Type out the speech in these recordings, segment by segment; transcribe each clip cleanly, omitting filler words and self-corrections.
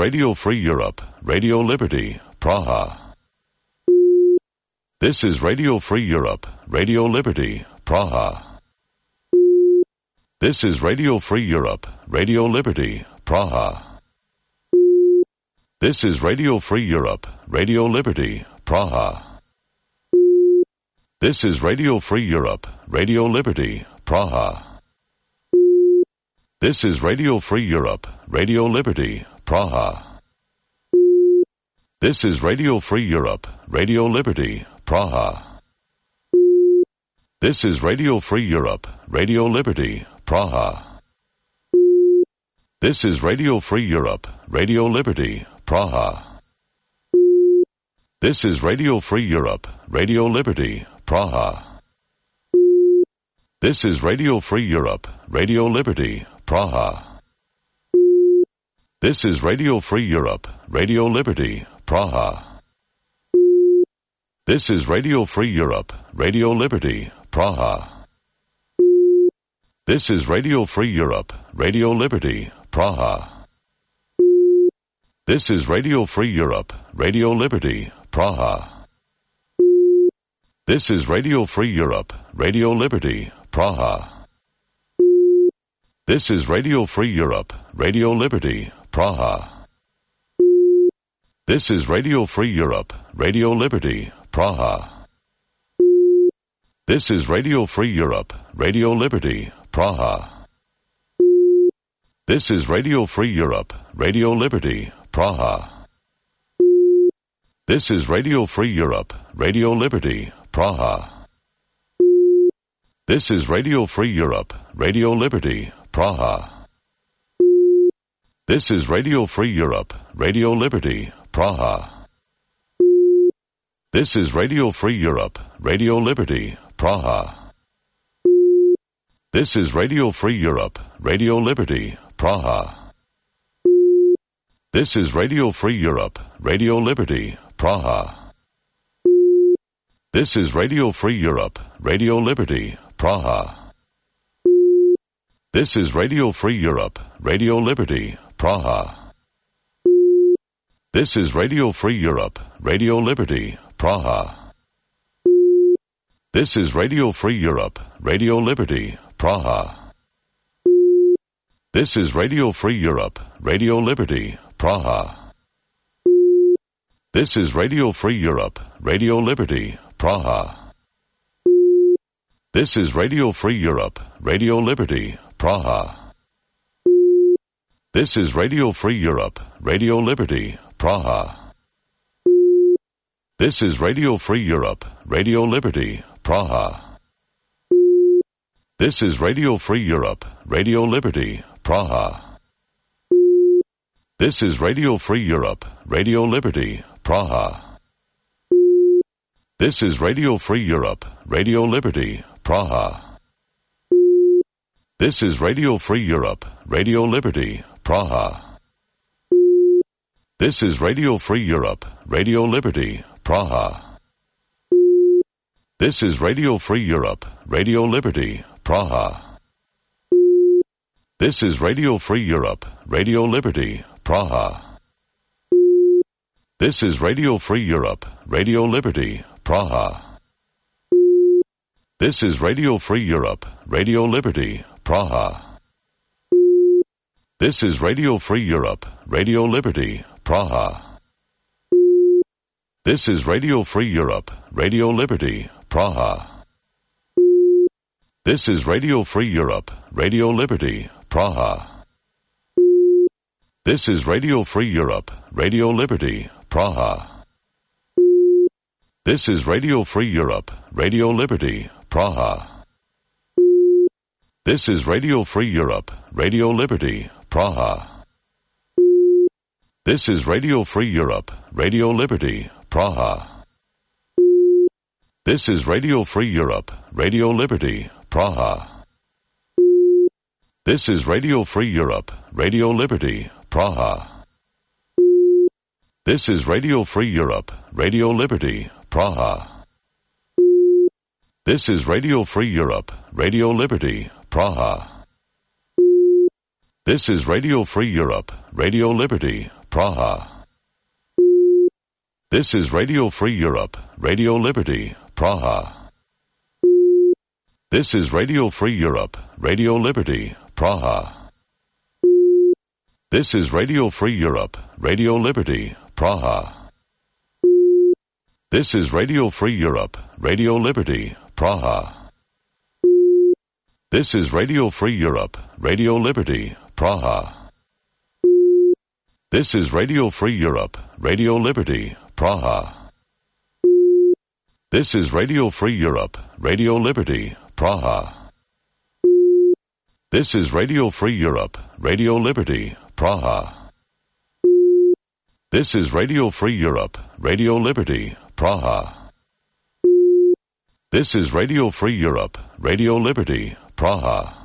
Radio Free Europe, Radio Liberty, Praha. This is Radio Free Europe, Radio Liberty, Praha. This is Radio Free Europe, Radio Liberty, Praha. This is Radio Free Europe, Radio Liberty, Praha. This is Radio Free Europe, Radio Liberty, Praha. This is Radio Free Europe, Radio Liberty, Praha. This is Radio Free Europe, Radio Liberty, Praha. This is Radio Free Europe, Radio Liberty, Praha. This is Radio Free Europe, Radio Liberty, Praha. This is Radio Free Europe, Radio Liberty, Praha. This is Radio Free Europe, Radio Liberty, Praha. This is Radio Free Europe, Radio Liberty, Praha. This is Radio Free Europe, Radio Liberty, Praha. This is Radio Free Europe, Radio Liberty, Praha. This is Radio Free Europe, Radio Liberty, Praha. This is Radio Free Europe, Radio Liberty, Praha. This is Radio Free Europe, Radio Liberty, Praha. This is Radio Free Europe, Radio Liberty, Praha. This is Radio Free Europe, Radio Liberty, Praha. This is Radio Free Europe, Radio Liberty, Praha. This is Radio Free Europe, Radio Liberty, Praha. This is Radio Free Europe, Radio Liberty, Praha. This is Radio Free Europe, Radio Liberty, Praha. This is Radio Free Europe, Radio Liberty, Praha. This is Radio Free Europe, Radio Liberty, Praha. This is Radio Free Europe, Radio Liberty, Praha. This is Radio Free Europe, Radio Liberty, Praha. This is Radio Free Europe, Radio Liberty, Praha. This is Radio Free Europe, Radio Liberty, Praha. This is Radio Free Europe, Radio Liberty, Praha. This is Radio Free Europe, Radio Liberty, Praha. This is Radio Free Europe, Radio Liberty, Praha. This is Radio Free Europe, Radio Liberty, Praha. This is Radio Free Europe, Radio Liberty, Praha. This is Radio Free Europe, Radio Liberty, Praha. This is Radio Free Europe, Radio Liberty, Praha. This is Radio Free Europe, Radio Liberty, Praha. This is Radio Free Europe, Radio Liberty, Praha. This is Radio Free Europe, Radio Liberty, Praha. This is Radio Free Europe, Radio Liberty, Praha. This is Radio Free Europe, Radio Liberty, Praha. This is Radio Free Europe, Radio Liberty, Praha. This is Radio Free Europe, Radio Liberty, Praha. This is Radio Free Europe, Radio Liberty, Praha. This is Radio Free Europe, Radio Liberty, Praha. This is Radio Free Europe, Radio Liberty, Praha. This is Radio Free Europe, Radio Liberty, Praha. This is Radio Free Europe, Radio Liberty, Praha. This is Radio Free Europe, Radio Liberty, Praha. This is Radio Free Europe, Radio Liberty, Praha. This is Radio Free Europe, Radio Liberty, Praha. This is Radio Free Europe, Radio Liberty, Praha. This is Radio Free Europe, Radio Liberty, Praha. This is Radio Free Europe, Radio Liberty, Praha. This is Radio Free Europe, Radio Liberty, Praha. This is Radio Free Europe, Radio Liberty, Praha. This is Radio Free Europe, Radio Liberty, Praha. This is Radio Free Europe, Radio Liberty, Praha. This is Radio Free Europe, Radio Liberty, Praha. This is Radio Free Europe, Radio Liberty, Praha. This is Radio Free Europe, Radio Liberty, Praha. This is Radio Free Europe, Radio Liberty, Praha. This is Radio Free Europe, Radio Liberty, Praha. This is Radio Free Europe, Radio Liberty, Praha. This is Radio Free Europe, Radio Liberty, Praha. This is Radio Free Europe, Radio Liberty, Praha.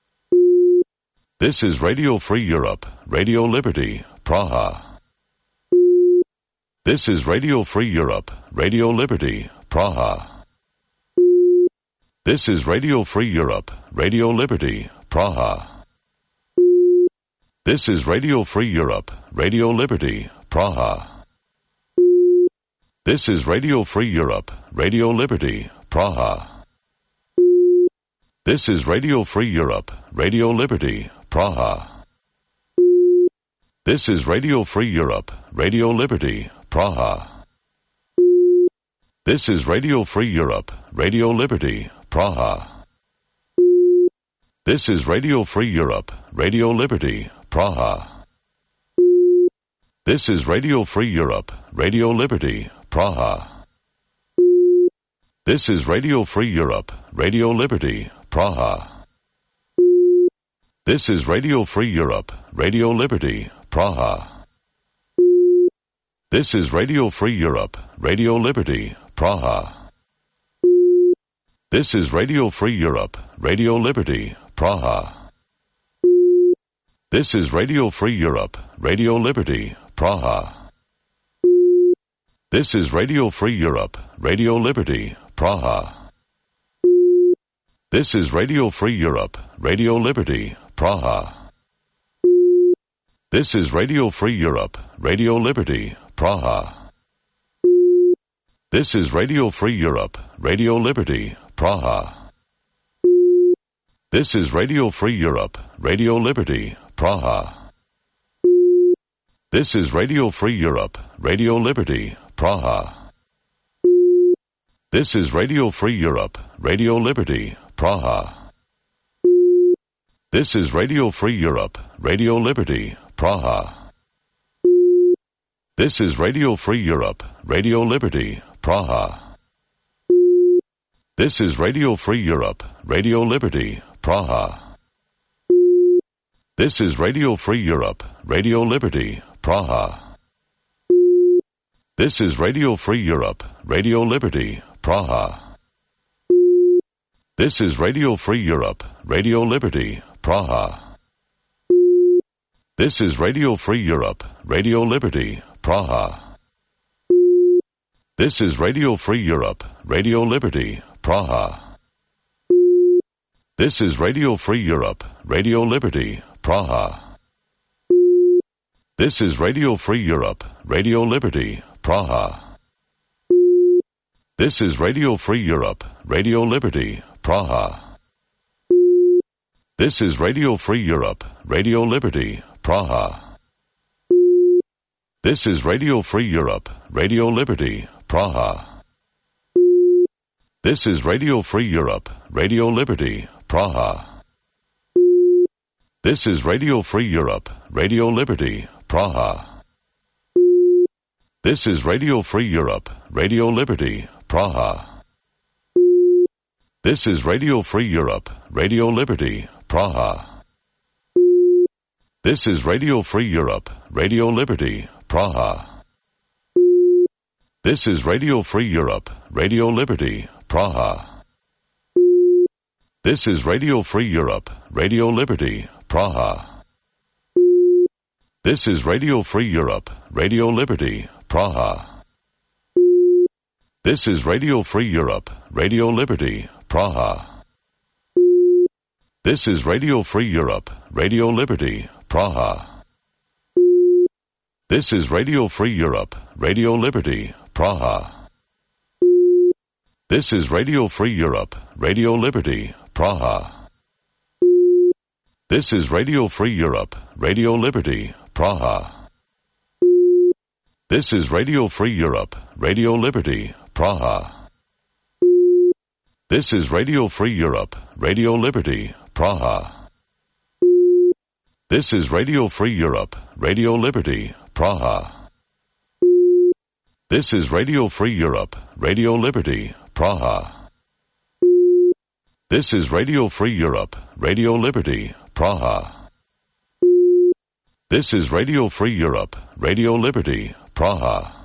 This is Radio Free Europe, Radio Liberty, Praha. This is Radio Free Europe, Radio Liberty, Praha. This is Radio Free Europe, Radio Liberty, Praha. This is Radio Free Europe, Radio Liberty, Praha. This is Radio Free Europe, Radio Liberty, Praha. This is Radio Free Europe, Radio Liberty, Praha. This is Radio Free Europe, Radio Liberty, Praha. This is Radio Free Europe, Radio Liberty, Praha. This is Radio Free Europe, Radio Liberty, Praha. This is Radio Free Europe, Radio Liberty, Praha. This is Radio Free Europe, Radio Liberty, Praha. This is Radio Free Europe, Radio Liberty, Praha. This is Radio Free Europe, Radio Liberty, Praha. This is Radio Free Europe, Radio Liberty, Praha. This is Radio Free Europe, Radio Liberty, Praha. This is Radio Free Europe, Radio Liberty, Praha. This is Radio Free Europe, Radio Liberty, Praha. This is Radio Free Europe, Radio Liberty, Praha. This is Radio Free Europe, Radio Liberty, Praha. This is Radio Free Europe, Radio Liberty, Praha. This is Radio Free Europe, Radio Liberty, Praha. This is Radio Free Europe, Radio Liberty, Praha. This is Radio Free Europe, Radio Liberty, Praha. This is Radio Free Europe, Radio Liberty, Praha. This is Radio Free Europe, Radio Liberty, Praha. This is Radio Free Europe, Radio Liberty, Praha. This is Radio Free Europe, Radio Liberty, Praha. This is Radio Free Europe, Radio Liberty, Praha. This is Radio Free Europe, Radio Liberty, Praha. This is Radio Free Europe, Radio Liberty, Praha. This is Radio Free Europe, Radio Liberty, Praha. This is Radio Free Europe, Radio Liberty, Praha. This is Radio Free Europe, Radio Liberty, Praha. This is Radio Free Europe, Radio Liberty, Praha. This is Radio Free Europe, Radio Liberty, Praha. This is Radio Free Europe, Radio Liberty, Praha. This is Radio Free Europe, Radio Liberty, Praha. This is Radio Free Europe, Radio Liberty, Praha. This is Radio Free Europe, Radio Liberty, Praha. This is Radio Free Europe, Radio Liberty, Praha. This is Radio Free Europe, Radio Liberty, Praha. This is Radio Free Europe, Radio Liberty, Praha. This is Radio Free Europe, Radio Liberty, Praha. This is Radio Free Europe, Radio Liberty, Praha. This is Radio Free Europe, Radio Liberty, Praha. This is Radio Free Europe, Radio Liberty, Praha. This is Radio Free Europe, Radio Liberty, Praha. This is Radio Free Europe, Radio Liberty, Praha. This is Radio Free Europe, Radio Liberty, Praha. This is Radio Free Europe, Radio Liberty, Praha. This is Radio Free Europe, Radio Liberty, Praha. This is Radio Free Europe, Radio Liberty, Praha. This is Radio Free Europe, Radio Liberty, Praha. This is Radio Free Europe, Radio Liberty, Praha.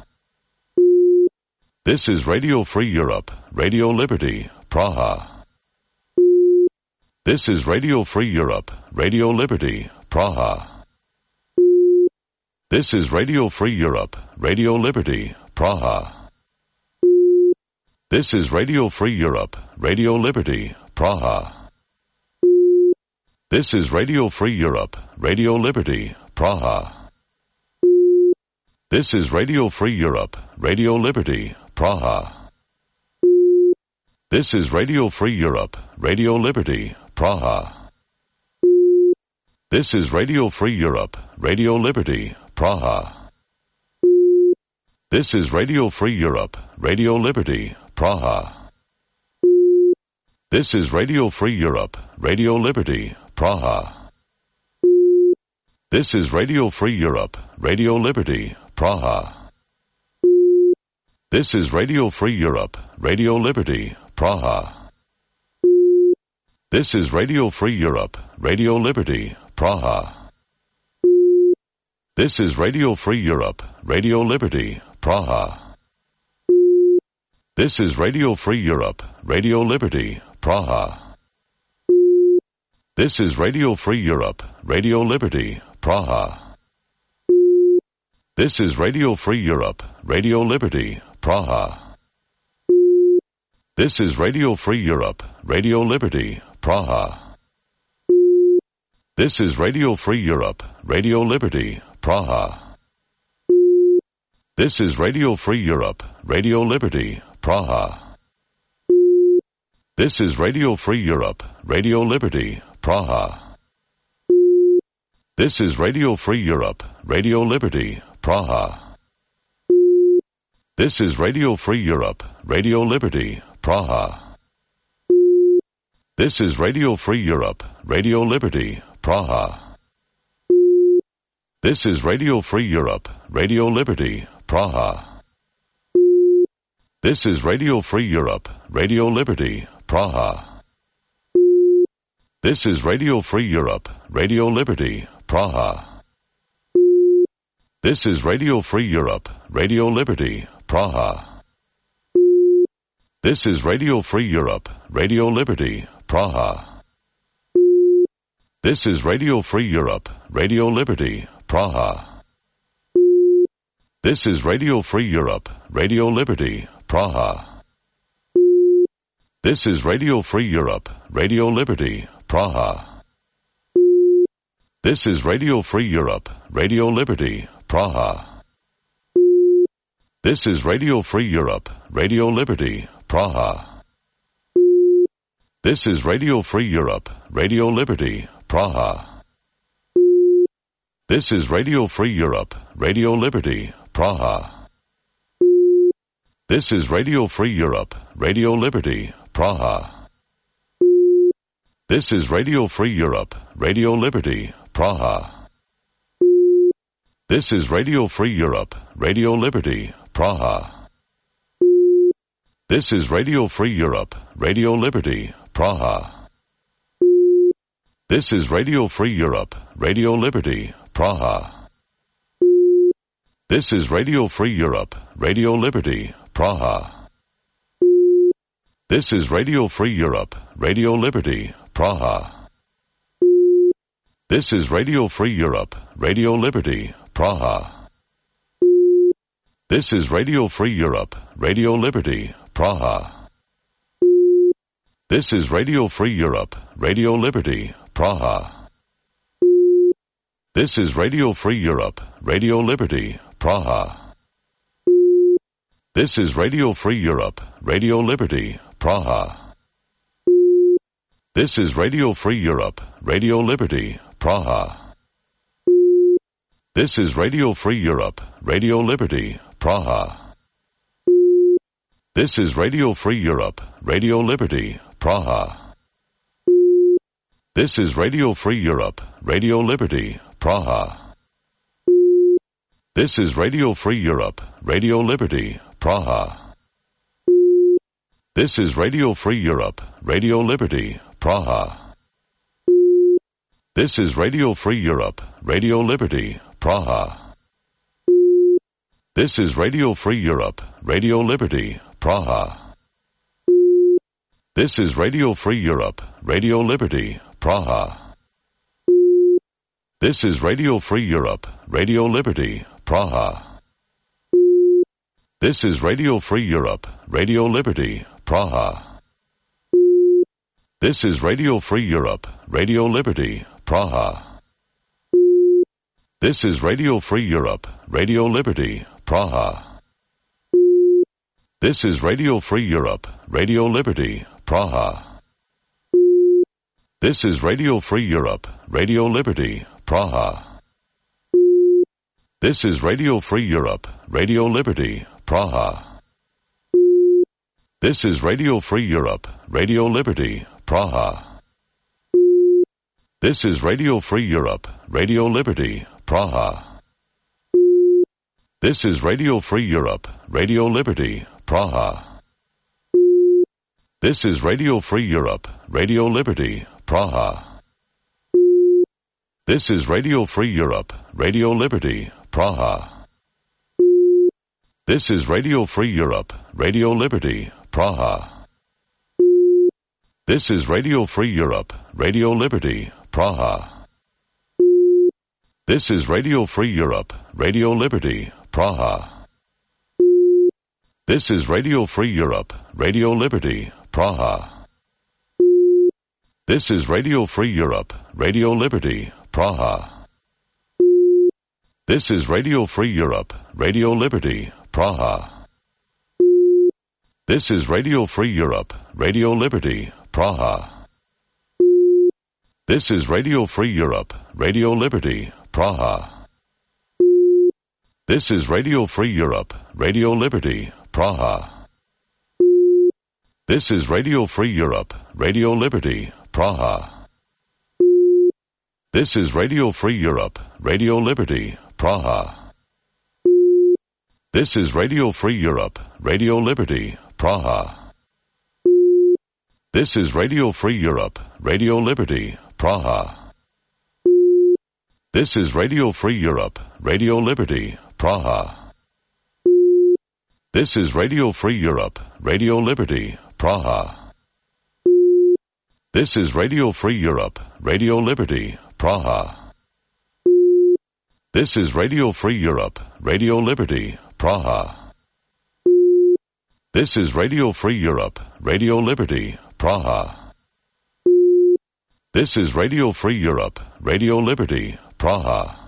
This is Radio Free Europe, Radio Liberty, Praha. This is Radio Free Europe, Radio Liberty, Praha. This is Radio Free Europe, Radio Liberty, Praha. This is Radio Free Europe, Radio Liberty, Praha. This is Radio Free Europe, Radio Liberty, Praha. This is Radio Free Europe, Radio Liberty, Praha. This is Radio Free Europe, Radio Liberty, Praha. This is Radio Free Europe, Radio Liberty, Praha. This is Radio Free Europe, Radio Liberty, Praha. This is Radio Free Europe, Radio Liberty, Praha. This is Radio Free Europe, Radio Liberty, Praha. This is Radio Free Europe, Radio Liberty, Praha. This is Radio Free Europe, Radio Liberty, Praha. This is Radio Free Europe, Radio Liberty, Praha. This is Radio Free Europe, Radio Liberty, Praha. This is Radio Free Europe, Radio Liberty, Praha. This is Radio Free Europe, Radio Liberty, Praha. This is Radio Free Europe, Radio Liberty, Praha. This is Radio Free Europe, Radio Liberty, Praha. This is Radio Free Europe, Radio Liberty, Praha. This is Radio Free Europe, Radio Liberty, Praha. This is Radio Free Europe, Radio Liberty, Praha. This is Radio Free Europe, Radio Liberty, Praha. This is Radio Free Europe, Radio Liberty, Praha. This is Radio Free Europe, Radio Liberty, Praha. This is Radio Free Europe, Radio Liberty, Praha. This is Radio Free Europe, Radio Liberty, Praha. This is Radio Free Europe, Radio Liberty, Praha. This is Radio Free Europe, Radio Liberty, Praha. This is Radio Free Europe, Radio Liberty, Praha. This is Radio Free Europe, Radio Liberty, Praha. This is Radio Free Europe, Radio Liberty, Praha. This is Radio Free Europe, Radio Liberty, Praha. This is Radio Free Europe, Radio Liberty, Praha. This is Radio Free Europe, Radio Liberty, Praha. This is Radio Free Europe, Radio Liberty, Praha. This is Radio Free Europe, Radio Liberty, Praha. This is Radio Free Europe, Radio Liberty, Praha. This is Radio Free Europe, Radio Liberty, Praha. This is Radio Free Europe, Radio Liberty, Praha. This is Radio Free Europe, Radio Liberty, Praha. This is Radio Free Europe, Radio Liberty, Praha. This is Radio Free Europe, Radio Liberty, Praha. This is Radio Free Europe, Radio Liberty, Praha. This is Radio Free Europe, Radio Liberty, Praha. This is Radio Free Europe, Radio Liberty, Praha. This is Radio Free Europe, Radio Liberty, Praha. This is Radio Free Europe, Radio Liberty, Praha. This is Radio Free Europe, Radio Liberty, Praha. This is Radio Free Europe, Radio Liberty, Praha. This is Radio Free Europe, Radio Liberty, Praha. This is Radio Free Europe, Radio Liberty, Praha. This is Radio Free Europe, Radio Liberty, Praha. This is Radio Free Europe, Radio Liberty, Praha. This is Radio Free Europe, Radio Liberty, Praha. This is Radio Free Europe, Radio Liberty, Praha. This is Radio Free Europe, Radio Liberty, Praha. This is Radio Free Europe, Radio Liberty, Praha. This is Radio Free Europe, Radio Liberty, Praha. This is Radio Free Europe, Radio Liberty, Praha. This is Radio Free Europe, Radio Liberty, Praha. This is Radio Free Europe, Radio Liberty, Praha. This is Radio Free Europe, Radio Liberty, Praha. This is Radio Free Europe, Radio Liberty, Praha. This is Radio Free Europe, Radio Liberty, Praha. This is Radio Free Europe, Radio Liberty, Praha. This is Radio Free Europe, Radio Liberty, Praha. This is Radio Free Europe, Radio Liberty, Praha. This is Radio Free Europe, Radio Liberty, Praha. This is Radio Free Europe, Radio Liberty, Praha. This is Radio Free Europe, Radio Liberty, Praha. This is Radio Free Europe, Radio Liberty, Praha. This is Radio Free Europe, Radio Liberty, Praha. This is Radio Free Europe, Radio Liberty, Praha. This is Radio Free Europe, Radio Liberty, Praha. This is Radio Free Europe, Radio Liberty, Praha. This is Radio Free Europe, Radio Liberty, Praha. This is Radio Free Europe, Radio Liberty, Praha. This is Radio Free Europe, Radio Liberty, Praha. This is Radio Free Europe, Radio Liberty, Praha. This is Radio Free Europe, Radio Liberty, Praha. This is Radio Free Europe, Radio Liberty, Praha. This is Radio Free Europe, Radio Liberty, Praha. This is Radio Free Europe, Radio Liberty, Praha. This is Radio Free Europe, Radio Liberty, Praha. This is Radio Free Europe, Radio Liberty, Praha. This is Radio Free Europe, Radio Liberty, Praha. This is Radio Free Europe, Radio Liberty, Praha.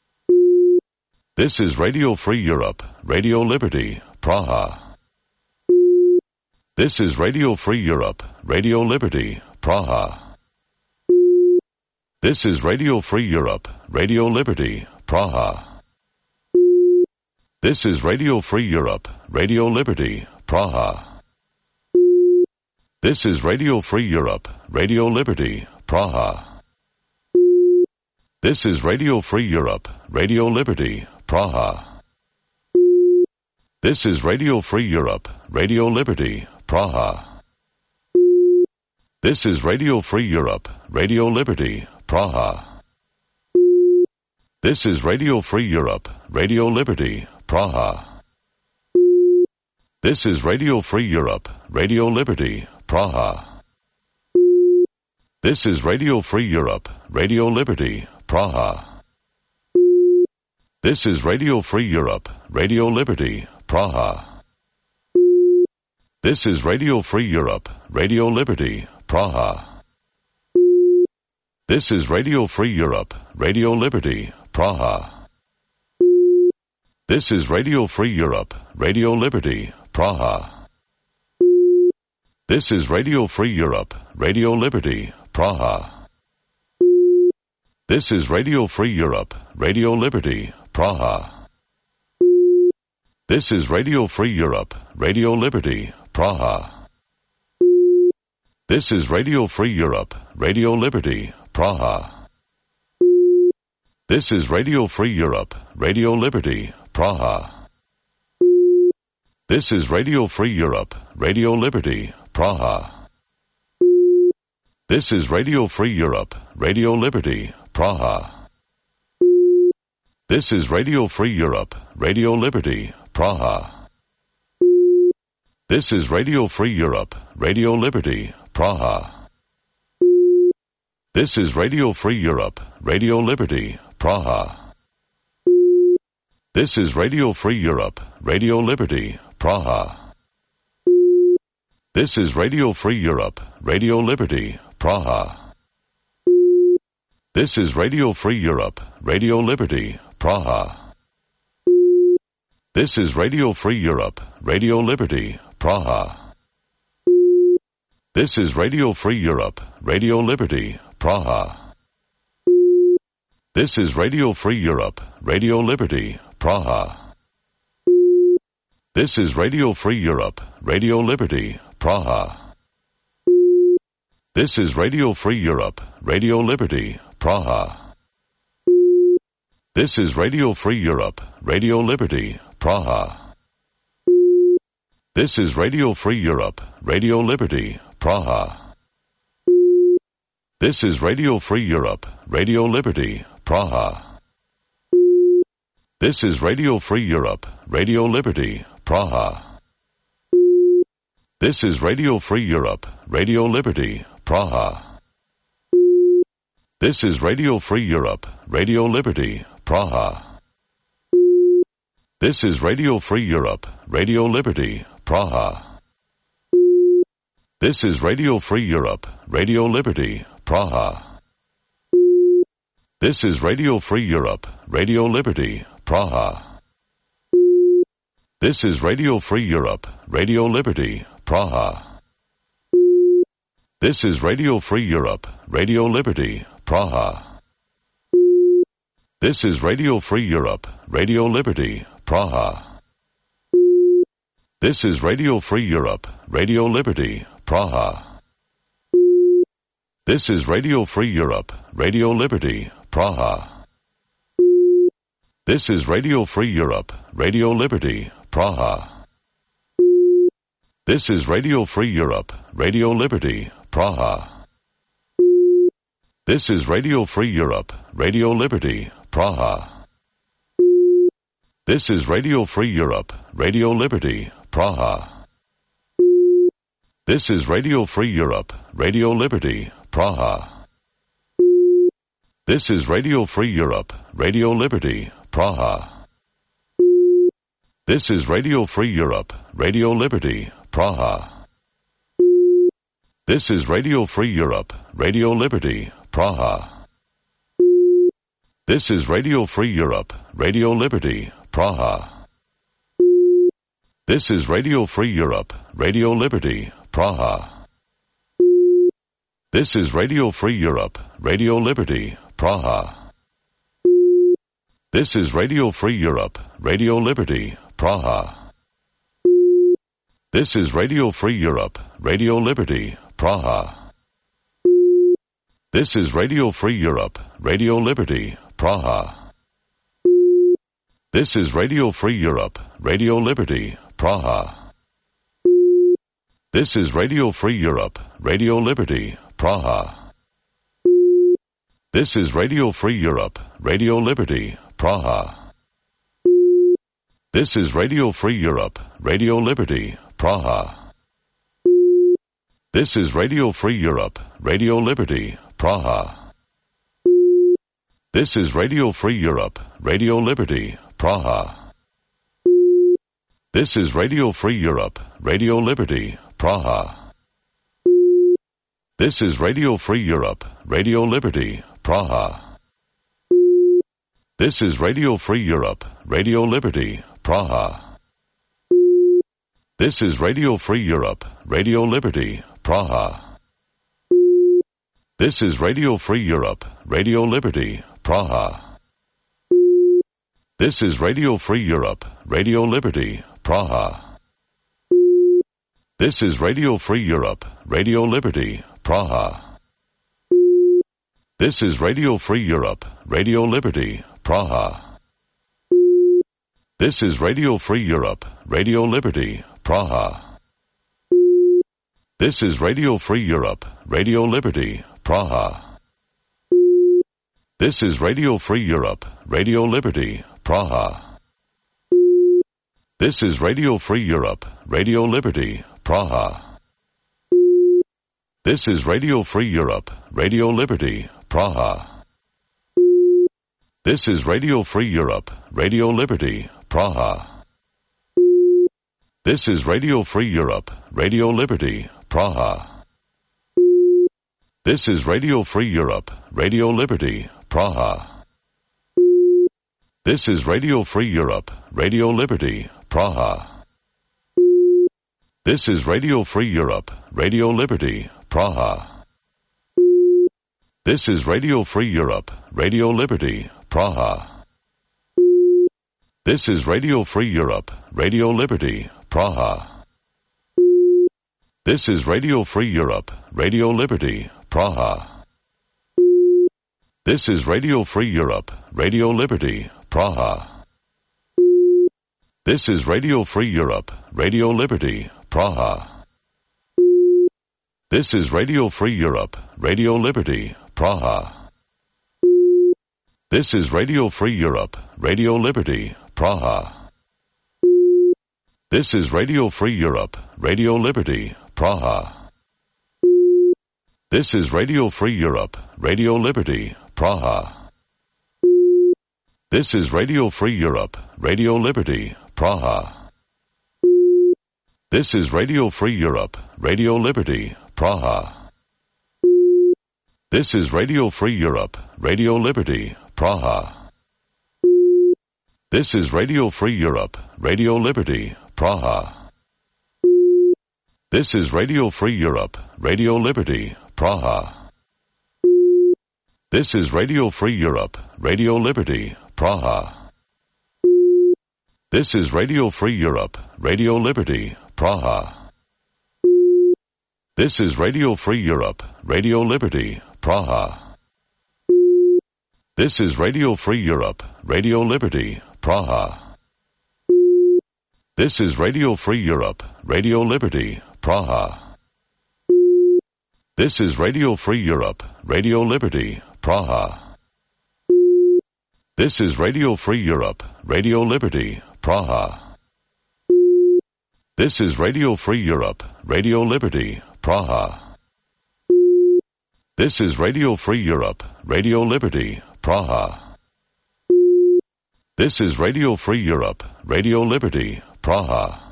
This is Radio Free Europe, Radio Liberty, Praha. This is Radio Free Europe, Radio Liberty, Praha. This is Radio Free Europe, Radio Liberty, Praha. This is Radio Free Europe, Radio Liberty, Praha. This is Radio Free Europe, Radio Liberty, Praha. This is Radio Free Europe, Radio Liberty, Praha. This is Radio Free Europe, Radio Liberty, Praha. This is Radio Free Europe, Radio Liberty, Praha. This is Radio Free Europe, Radio Liberty, Praha. This is Radio Free Europe, Radio Liberty, Praha. This is Radio Free Europe, Radio Liberty, Praha. This is Radio Free Europe, Radio Liberty, Praha. This is Radio Free Europe, Radio Liberty, Praha. This is Radio Free Europe, Radio Liberty, Praha. This is Radio Free Europe, Radio Liberty, Praha. This is Radio Free Europe, Radio Liberty, Praha. This is Radio Free Europe, Radio Liberty, Praha. This is Radio Free Europe, Radio Liberty, Praha. This is Radio Free Europe, Radio Liberty, Praha. This is Radio Free Europe, Radio Liberty, Praha. This is Radio Free Europe, Radio Liberty, Praha. This is Radio Free Europe, Radio Liberty, Praha. This is Radio Free Europe, Radio Liberty, Praha. This is Radio Free Europe, Radio Liberty, Praha. This is Radio Free Europe, Radio Liberty, Praha. This is Radio Free Europe, Radio Liberty, Praha. This is Radio Free Europe, Radio Liberty, Praha. This is Radio Free Europe, Radio Liberty, Praha. This is Radio Free Europe, Radio Liberty, Praha. This is Radio Free Europe, Radio Liberty, Praha. This is Radio Free Europe, Radio Liberty, Praha. This is Radio Free Europe, Radio Liberty, Praha. This is Radio Free Europe, Radio Liberty, Praha. This is Radio Free Europe, Radio Liberty, Praha. This is Radio Free Europe, Radio Liberty, Praha. This is Radio Free Europe, Radio Liberty, Praha. This is Radio Free Europe, Radio Liberty, Praha. This is Radio Free Europe, Radio Liberty, Praha. This is Radio Free Europe, Radio Liberty, Praha. This is Radio Free Europe, Radio Liberty, Praha. This is Radio Free Europe, Radio Liberty, Praha. This is Radio Free Europe, Radio Liberty, Praha. This is Radio Free Europe, Radio Liberty, Praha. This is Radio Free Europe, Radio Liberty, Praha. This is Radio Free Europe, Radio Liberty, Praha. This is Radio Free Europe, Radio Liberty, Praha. This is Radio Free Europe, Radio Liberty, Praha. This is Radio Free Europe, Radio Liberty, Praha. This is Radio Free Europe, Radio Liberty, Praha. This is Radio Free Europe, Radio Liberty, Praha. This is Radio Free Europe, Radio Liberty, Praha. This is Radio Free Europe, Radio Liberty, Praha. This is Radio Free Europe, Radio Liberty, Praha. This is Radio Free Europe, Radio Liberty, Praha. This is Radio Free Europe, Radio Liberty, Praha. This is Radio Free Europe, Radio Liberty, Praha. This is Radio Free Europe, Radio Liberty, Praha. This is Radio Free Europe, Radio Liberty, Praha. This is Radio Free Europe, Radio Liberty, Praha. This is Radio Free Europe, Radio Liberty, Praha. This is Radio Free Europe, Radio Liberty, Praha. This is Radio Free Europe, Radio Liberty, Praha. This is Radio Free Europe, Radio Liberty, Praha. This is Radio Free Europe, Radio Liberty, Praha. This is Radio Free Europe, Radio Liberty, Praha. This is Radio Free Europe, Radio Liberty, Praha. This is Radio Free Europe, Radio Liberty, Praha. This is Radio Free Europe, Radio Liberty, Praha. This is Radio Free Europe, Radio Liberty, Praha. This is Radio Free Europe, Radio Liberty, Praha. This is Radio Free Europe, Radio Liberty, Praha. This is Radio Free Europe, Radio Liberty, Praha. This is Radio Free Europe, Radio Liberty, Praha. This is Radio Free Europe, Radio Liberty, Praha. This is Radio Free Europe, Radio Liberty, Praha. This is Radio Free Europe, Radio Liberty, Praha. This is Radio Free Europe, Radio Liberty, Praha. This is Radio Free Europe, Radio Liberty, Praha. This is Radio Free Europe, Radio Liberty, Praha. This is Radio Free Europe, Radio Liberty, Praha. This is Radio Free Europe, Radio Liberty, Praha. This is Radio Free Europe, Radio Liberty, Praha. This is Radio Free Europe, Radio Liberty, Praha. This is Radio Free Europe, Radio Liberty, Praha. This is Radio Free Europe, Radio Liberty, Praha. This is Radio Free Europe, Radio Liberty, Praha. This is Radio Free Europe, Radio Liberty, Praha. This is Radio Free Europe, Radio Liberty, Praha. This is Radio Free Europe, Radio Liberty, Praha. This is Radio Free Europe, Radio Liberty, Praha. This is Radio Free Europe, Radio Liberty, Praha. This is Radio Free Europe, Radio Liberty, Praha. This is Radio Free Europe, Radio Liberty, Praha. This is Radio Free Europe, Radio Liberty, Praha. This is Radio Free Europe, Radio Liberty, Praha. This is Radio Free Europe, Radio Liberty, Praha. This is Radio Free Europe, Radio Liberty, Praha. This is Radio Free Europe, Radio Liberty, Praha. This is Radio Free Europe, Radio Liberty, Praha. This is Radio Free Europe, Radio Liberty, Praha. This is Radio Free Europe, Radio Liberty, Praha. This is Radio Free Europe, Radio Liberty, Praha. This is Radio Free Europe, Radio Liberty, Praha. This is Radio Free Europe, Radio Liberty, Praha. This is Radio Free Europe, Radio Liberty, Praha. This is Radio Free Europe, Radio Liberty, Praha. This is Radio Free Europe, Radio Liberty, Praha. This is Radio Free Europe, Radio Liberty, Praha. This is Radio Free Europe, Radio Liberty, Praha.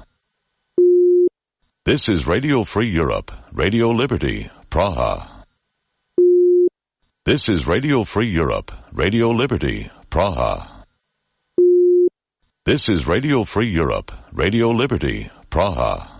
This is Radio Free Europe, Radio Liberty, Praha. This is Radio Free Europe, Radio Liberty, Praha. This is Radio Free Europe, Radio Liberty, Praha.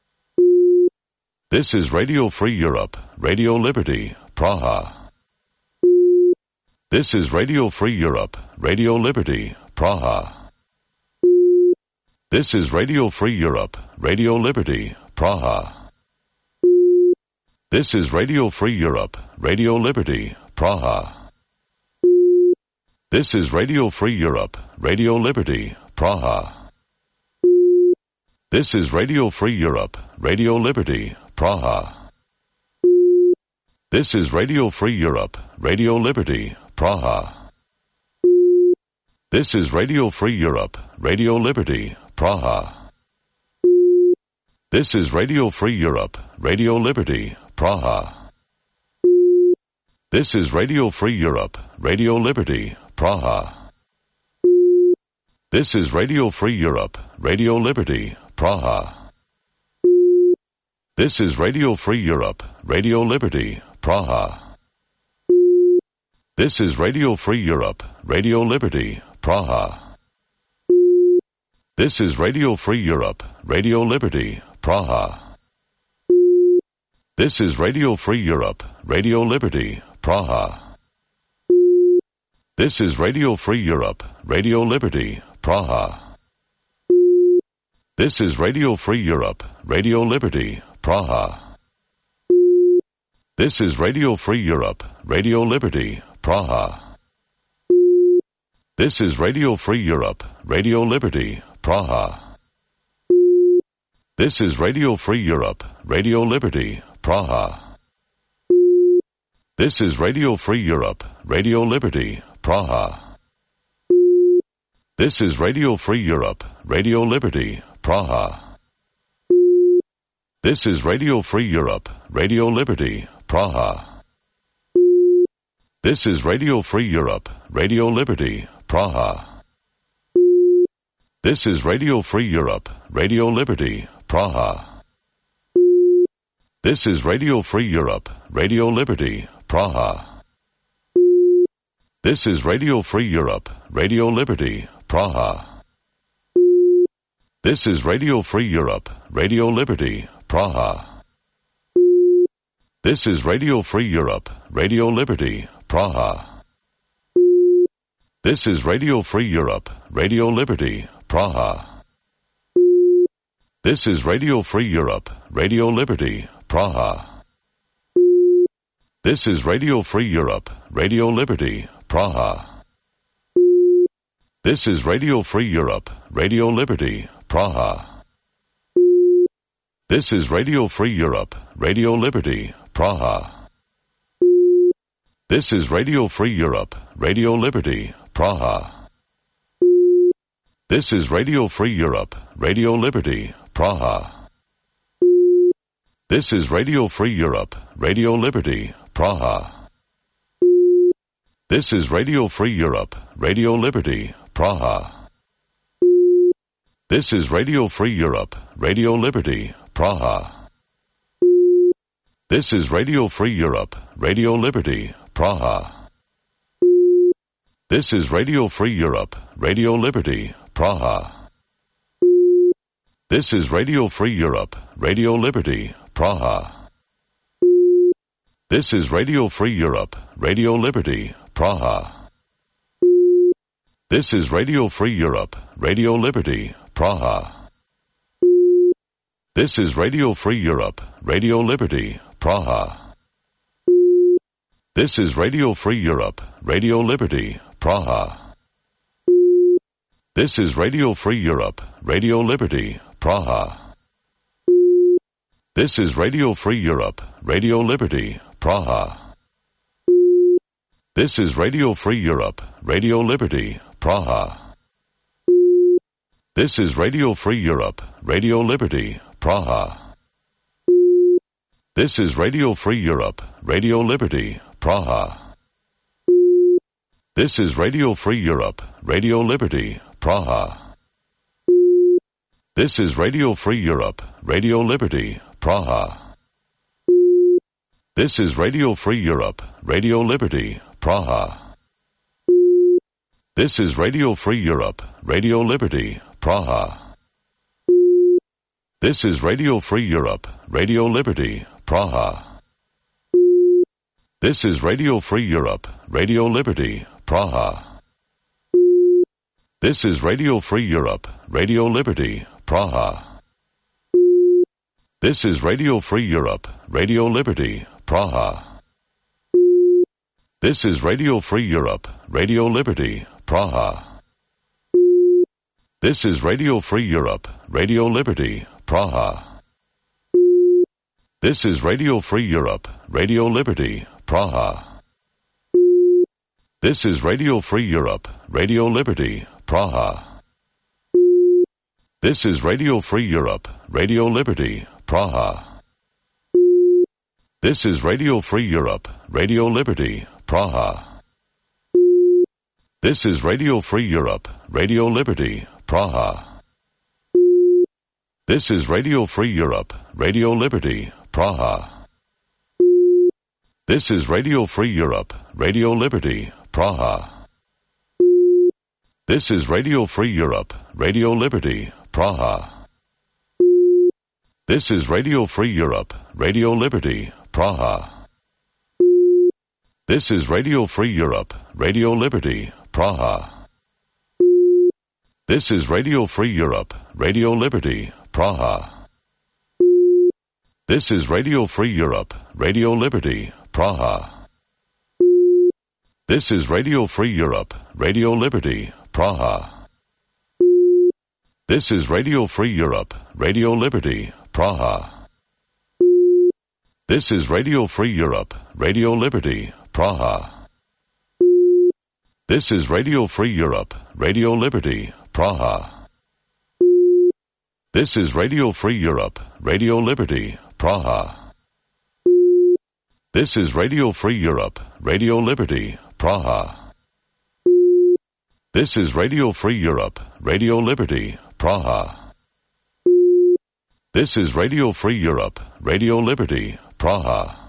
This is Radio Free Europe, Radio Liberty, Praha. This is Radio Free Europe, Radio Liberty, Praha. This is Radio Free Europe, Radio Liberty, Praha. This is Radio Free Europe, Radio Liberty, Praha. This is Radio Free Europe, Radio Liberty, Praha. This is Radio Free Europe, Radio Liberty, Praha. This is Radio Free Europe, Radio Liberty, Praha. This is Radio Free Europe, Radio Liberty, Praha. This is Radio Free Europe, Radio Liberty, Praha. This is Radio Free Europe, Radio Liberty, Praha. This is Radio Free Europe, Radio Liberty, Praha. This is Radio Free Europe, Radio Liberty, Praha. This is Radio Free Europe, Radio Liberty, Praha. This is Radio Free Europe, Radio Liberty, Praha. This is Radio Free Europe, Radio Liberty, Praha. This is Radio Free Europe, Radio Liberty, Praha. This is Radio Free Europe, Radio Liberty, Praha. This is Radio Free Europe, Radio Liberty, Praha. This is Radio Free Europe, Radio Liberty, Praha. This is Radio Free Europe, Radio Liberty, Praha. This is Radio Free Europe, Radio Liberty, Praha. This is Radio Free Europe, Radio Liberty, Praha. This is Radio Free Europe, Radio Liberty, Praha. This is Radio Free Europe, Radio Liberty, Praha. This is Radio Free Europe, Radio Liberty, Praha. This is Radio Free Europe, Radio Liberty, Praha. This is Radio Free Europe, Radio Liberty, Praha. This is Radio Free Europe, Radio Liberty, Praha. This is Radio Free Europe, Radio Liberty, Praha. This is Radio Free Europe, Radio Liberty, Praha. This is Radio Free Europe, Radio Liberty, Praha. This is Radio Free Europe, Radio Liberty, Praha. This is Radio Free Europe, Radio Liberty, Praha. This is Radio Free Europe, Radio Liberty, Praha. This is Radio Free Europe, Radio Liberty, Praha. This is Radio Free Europe, Radio Liberty, Praha. This is Radio Free Europe, Radio Liberty, Praha. This is Radio Free Europe, Radio Liberty, Praha. This is Radio Free Europe, Radio Liberty, Praha. This is Radio Free Europe, Radio Liberty, Praha. This is Radio Free Europe, Radio Liberty, Praha. This is Radio Free Europe, Radio Liberty, Praha. This is Radio Free Europe, Radio Liberty, Praha. This is Radio Free Europe, Radio Liberty, Praha. This is Radio Free Europe, Radio Liberty, Praha. This is Radio Free Europe, Radio Liberty, Praha. This is Radio Free Europe, Radio Liberty, Praha. This is Radio Free Europe, Radio Liberty, Praha. This is Radio Free Europe, Radio Liberty, Praha. This is Radio Free Europe, Radio Liberty, Praha. This is Radio Free Europe, Radio Liberty, Praha. This is Radio Free Europe, Radio Liberty, Praha. This is Radio Free Europe, Radio Liberty, Praha. This is Radio Free Europe, Radio Liberty, Praha. This is Radio Free Europe, Radio Liberty, Praha. This is Radio Free Europe, Radio Liberty, Praha. This is Radio Free Europe, Radio Liberty, Praha. This is Radio Free Europe, Radio Liberty, Praha. This is Radio Free Europe, Radio Liberty, Praha. This is Radio Free Europe, Radio Liberty, Praha. This is Radio Free Europe, Radio Liberty, Praha. This is Radio Free Europe, Radio Liberty, Praha. This is Radio Free Europe, Radio Liberty, Praha. This is Radio Free Europe, Radio Liberty, Praha. This is Radio Free Europe, Radio Liberty, Praha. This is Radio Free Europe, Radio Liberty, Praha. This is Radio Free Europe, Radio Liberty, Praha. This is Radio Free Europe, Radio Liberty, Praha. This is Radio Free Europe, Radio Liberty, Praha. This is Radio Free Europe, Radio Liberty, Praha. This is Radio Free Europe, Radio Liberty, Praha. This is Radio Free Europe, Radio Liberty, Praha. This is Radio Free Europe, Radio Liberty, Praha. This is Radio Free Europe, Radio Liberty, Praha. This is Radio Free Europe, Radio Liberty, Praha. This is Radio Free Europe, Radio Liberty, Praha. This is Radio Free Europe, Radio Liberty, Praha. This is Radio Free Europe, Radio Liberty, Praha. This is Radio Free Europe, Radio Liberty, Praha. This is Radio Free Europe, Radio Liberty, Praha. This is Radio Free Europe, Radio Liberty, Praha.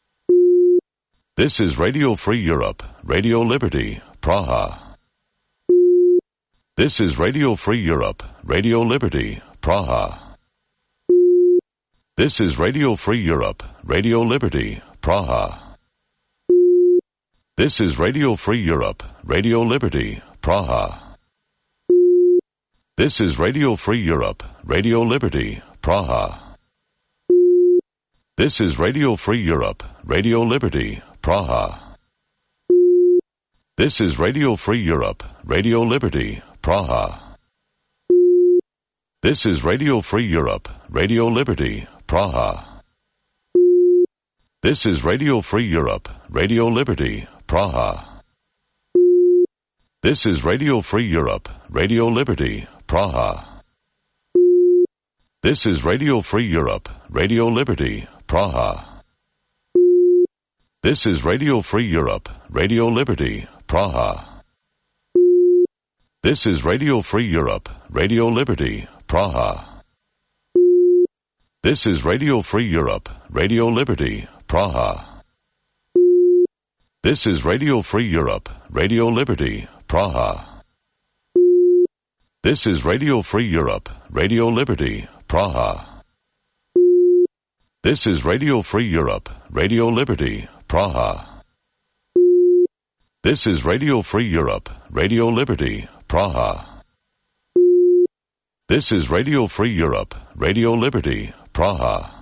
This is Radio Free Europe, Radio Liberty, Praha. This is Radio Free Europe, Radio Liberty, Praha. This is Radio Free Europe, Radio Liberty, Praha. This is Radio Free Europe, Radio Liberty, Praha. This is Radio Free Europe, Radio Liberty, Praha. This is Radio Free Europe, Radio Liberty, Praha. This is Radio Free Europe, Radio Liberty, Praha. This is Radio Free Europe, Radio Liberty, Praha. This is Radio Free Europe, Radio Liberty, Praha. This is Radio Free Europe, Radio Liberty, Praha. This is Radio Free Europe, Radio Liberty, Praha. This is Radio Free Europe, Radio Liberty, Praha. This is Radio Free Europe, Radio Liberty, Praha. This is Radio Free Europe, Radio Liberty, Praha. This is Radio Free Europe, Radio Liberty, Praha. This is Radio Free Europe, Radio Liberty, Praha. This is Radio Free Europe, Radio Liberty, Praha. This is Radio Free Europe, Radio Liberty, Praha. This is Radio Free Europe, Radio Liberty, Praha.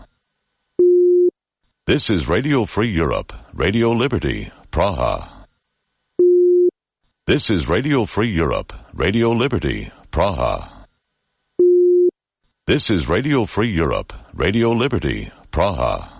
This is Radio Free Europe, Radio Liberty, Praha. This is Radio Free Europe, Radio Liberty, Praha. This is Radio Free Europe, Radio Liberty, Praha.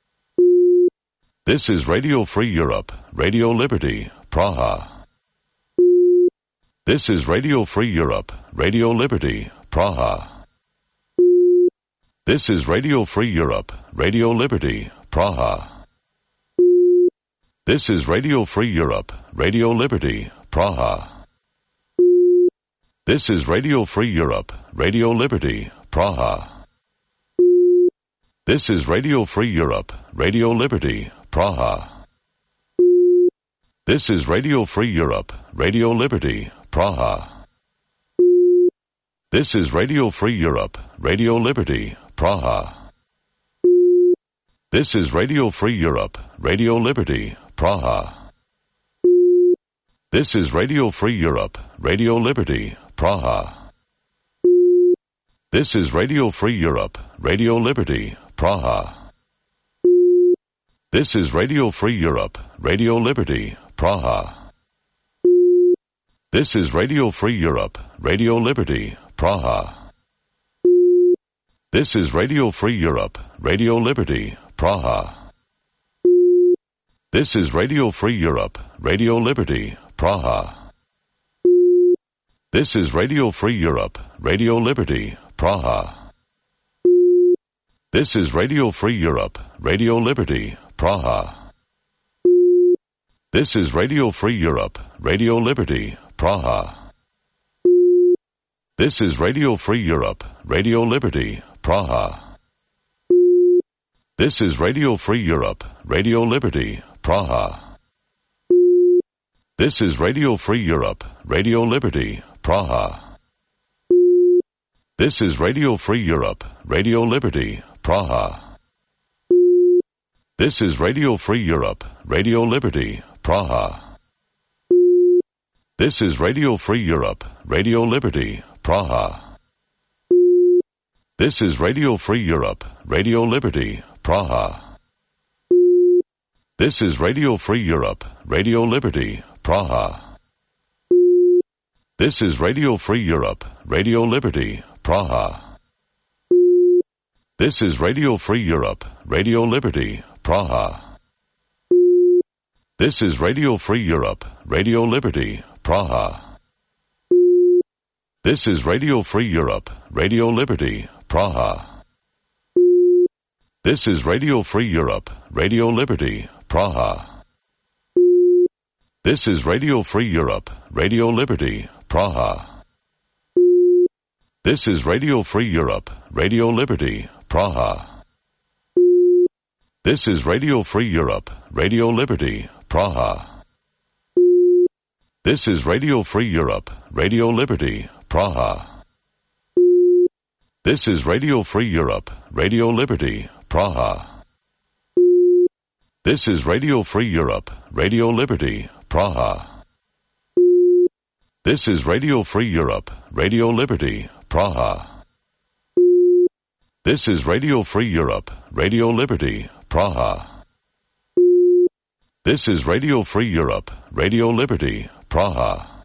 This is Radio Free Europe, Radio Liberty, Praha. This is Radio Free Europe, Radio Liberty, Praha. This is Radio Free Europe, Radio Liberty, Praha. This is Radio Free Europe, Radio Liberty, Praha. This is Radio Free Europe, Radio Liberty, Praha. This is Radio Free Europe, Radio Liberty, Praha. This is Radio Free Europe, Radio Liberty, Praha. This is Radio Free Europe, Radio Liberty, Praha. This is Radio Free Europe, Radio Liberty, Praha. This is Radio Free Europe, Radio Liberty, Praha. This is Radio Free Europe, Radio Liberty, Praha. This is Radio Free Europe, Radio Liberty, Praha. This is Radio Free Europe, Radio Liberty, Praha. This is Radio Free Europe, Radio Liberty, Praha. This is Radio Free Europe, Radio Liberty, Praha. This is Radio Free Europe, Radio Liberty, Praha. This is Radio Free Europe, Radio Liberty, Praha. This is Radio Free Europe, Radio Liberty, Praha. This is Radio Free Europe, Radio Liberty, Praha. This is Radio Free Europe, Radio Liberty, Praha. This is Radio Free Europe, Radio Liberty, Praha. This is Radio Free Europe, Radio Liberty, Praha. This is Radio Free Europe, Radio Liberty, Praha. This is Radio Free Europe, Radio Liberty, Praha. This is Radio Free Europe, Radio Liberty, Praha. This is Radio Free Europe, Radio Liberty, Praha. This is Radio Free Europe, Radio Liberty, Praha. This is Radio Free Europe, Radio Liberty, Praha. This is Radio Free Europe, Radio Liberty, Praha. This is Radio Free Europe, Radio Liberty, Praha. This is Radio Free Europe, Radio Liberty, Praha. This is Radio Free Europe, Radio Liberty, Praha. This is Radio Free Europe, Radio Liberty, Praha. This is Radio Free Europe, Radio Liberty, Praha. This is Radio Free Europe, Radio Liberty, Praha. This is Radio Free Europe, Radio Liberty, Praha. This is Radio Free Europe, Radio Liberty, Praha. This is Radio Free Europe, Radio Liberty, Praha. This is Radio Free Europe, Radio Liberty, Praha. This is Radio Free Europe, Radio Liberty, Praha.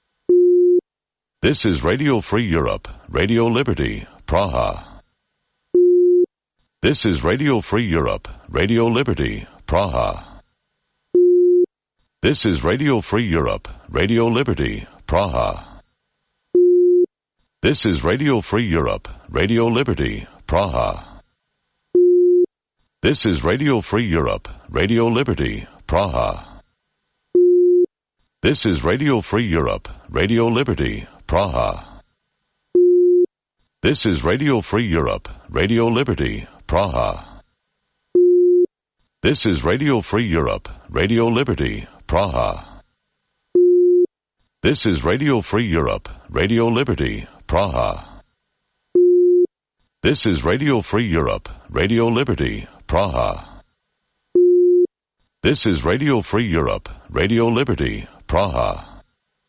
This is Radio Free Europe, Radio Liberty, Praha. This is Radio Free Europe, Radio Liberty, Praha. This is Radio Free Europe, Radio Liberty, Praha. This is Radio Free Europe, Radio Liberty, Praha. This is Radio Free Europe, Radio Liberty, Praha. This is Radio Free Europe, Radio Liberty, Praha. This is Radio Free Europe, Radio Liberty, Praha. This is Radio Free Europe, Radio Liberty, Praha. This is Radio Free Europe, Radio Liberty, Praha. This is Radio Free Europe, Radio Liberty, Praha. This is Radio Free Europe, Radio Liberty, Praha.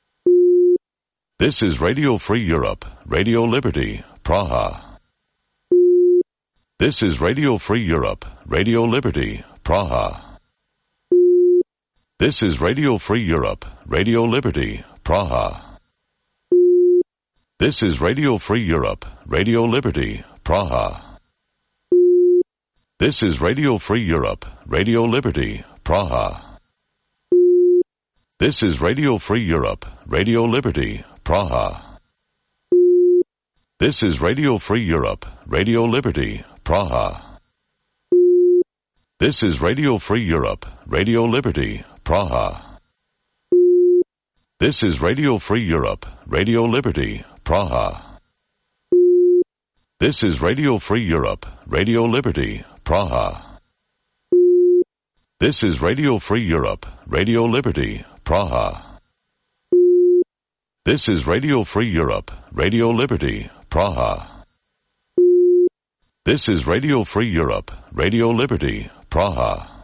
This is Radio Free Europe, Radio Liberty, Praha. This is Radio Free Europe, Radio Liberty, Praha. This is Radio Free Europe, Radio Liberty, Praha. This is Radio Free Europe, Radio Liberty, Praha. This is Radio Free Europe, Radio Liberty, Praha. This is Radio Free Europe, Radio Liberty, Praha. This is Radio Free Europe, Radio Liberty, Praha. This is Radio Free Europe, Radio Liberty, Praha. This is Radio Free Europe, Radio Liberty, Praha. This is Radio Free Europe, Radio Liberty, Praha. This is Radio Free Europe, Radio Liberty, Praha. This is Radio Free Europe, Radio Liberty, Praha. This is Radio Free Europe, Radio Liberty, Praha.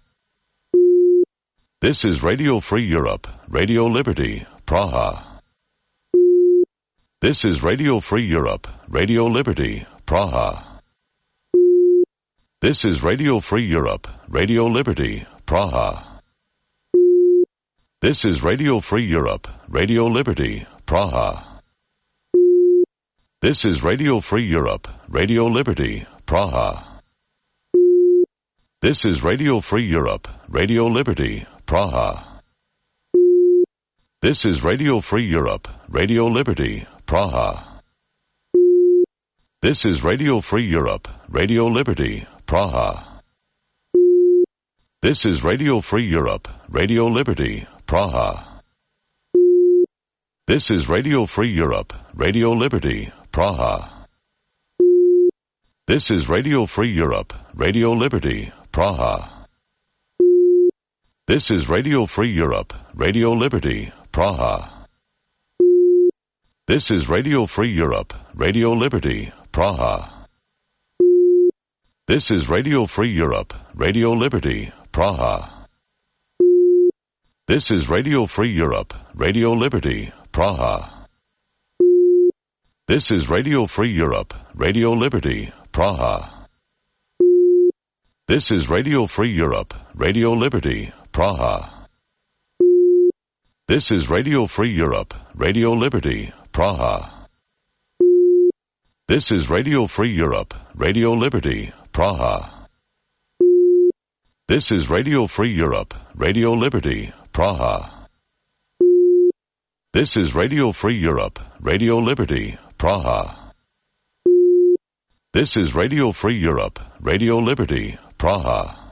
This is Radio Free Europe, Radio Liberty, Praha. This is Radio Free Europe, Radio Liberty, Praha. This is Radio Free Europe, Radio Liberty, Praha. This is Radio Free Europe, Radio Liberty, Praha. This is Radio Free Europe, Radio Liberty, Praha. This is Radio Free Europe, Radio Liberty, Praha. This is Radio Free Europe, Radio Liberty, Praha. This is Radio Free Europe, Radio Liberty, Praha. This is Radio Free Europe, Radio Liberty, Praha. This is Radio Free Europe, Radio Liberty, Praha. This is Radio Free Europe, Radio Liberty, Praha. This is Radio Free Europe, Radio Liberty, Praha. This is Radio Free Europe, Radio Liberty, Praha. This is Radio Free Europe, Radio Liberty, Praha. This is Radio Free Europe, Radio Liberty, Praha. This is Radio Free Europe, Radio Liberty, Praha. This is Radio Free Europe, Radio Liberty, Praha. This is Radio Free Europe, Radio Liberty, Praha. This is Radio Free Europe, Radio Liberty, Praha. This is Radio Free Europe, Radio Liberty, Praha. This is Radio Free Europe, Radio Liberty, Praha. This is Radio Free Europe, Radio Liberty, Praha.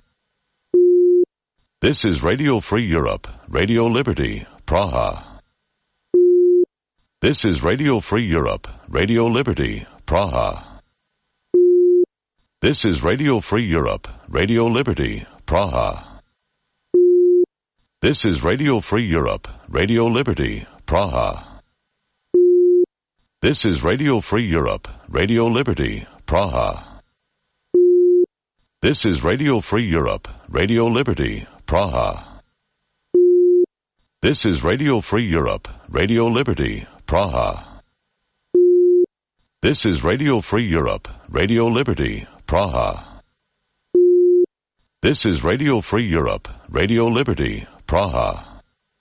This is Radio Free Europe, Radio Liberty, Praha. This is Radio Free Europe, Radio Liberty, Praha. This is Radio Free Europe, Radio Liberty, Praha. This is Radio Free Europe, Radio Liberty, Praha. This is Radio Free Europe, Radio Liberty, Praha. This is Radio Free Europe, Radio Liberty, Praha. This is Radio Free Europe, Radio Liberty, Praha. This is Radio Free Europe, Radio Liberty, Praha. This is Radio Free Europe, Radio Liberty, Praha.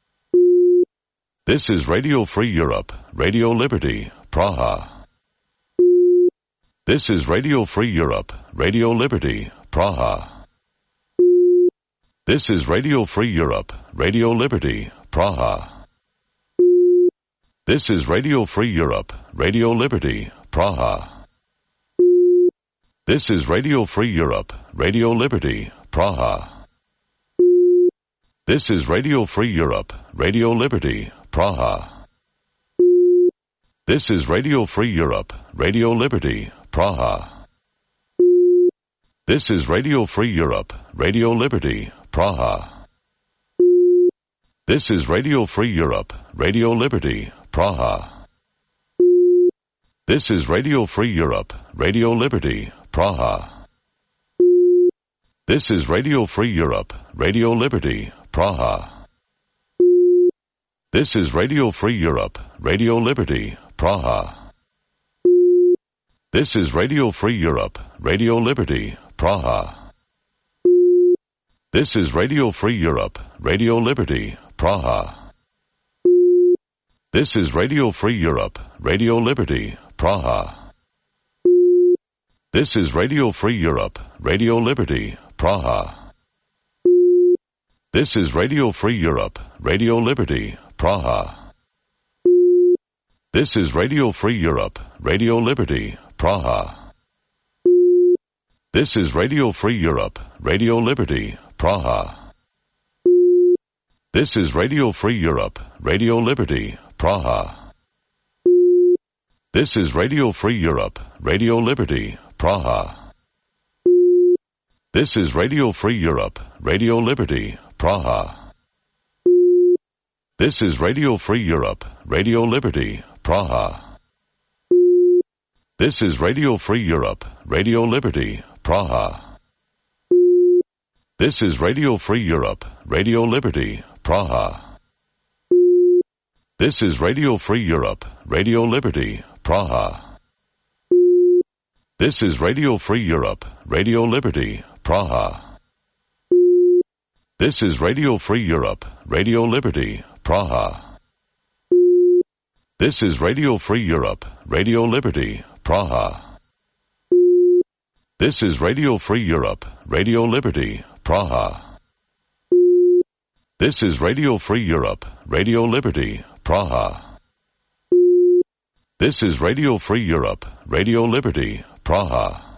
This is Radio Free Europe, Radio Liberty, Praha. This is Radio Free Europe, Radio Liberty, Praha. This is Radio Free Europe, Radio Liberty, Praha. This is Radio Free Europe, Radio Liberty, Praha. This is Radio Free Europe, Radio Liberty, Praha. This is Radio Free Europe, Radio Liberty, Praha. This is Radio Free Europe, Radio Liberty, Praha. This is Radio Free Europe, Radio Liberty, Praha. This is Radio Free Europe, Radio Liberty, Praha. This is Radio Free Europe, Radio Liberty, Praha. This is Radio Free Europe, Radio Liberty, Praha. This is Radio Free Europe, Radio Liberty, Praha. This is Radio Free Europe, Radio Liberty, Praha. This is Radio Free Europe, Radio Liberty, Praha. This is Radio Free Europe, Radio Liberty, Praha. This is Radio Free Europe, Radio Liberty, Praha. This is Radio Free Europe, Radio Liberty, Praha. This is Radio Free Europe, Radio Liberty, Praha. This is Radio Free Europe, Radio Liberty, Praha. This is Radio Free Europe, Radio Liberty, Praha. This is Radio Free Europe, Radio Liberty, Praha. This is Radio Free Europe, Radio Liberty, Praha. This is Radio Free Europe, Radio Liberty, Praha. This is Radio Free Europe, Radio Liberty, Praha. This is Radio Free Europe, Radio Liberty, Praha. This is Radio Free Europe, Radio Liberty, Praha. This is Radio Free Europe, Radio Liberty, Praha. This is Radio Free Europe, Radio Liberty, Praha. This is Radio Free Europe, Radio Liberty, Praha. This is Radio Free Europe, Radio Liberty, Praha. This is Radio Free Europe, Radio Liberty, Praha. This is Radio Free Europe, Radio Liberty, Praha.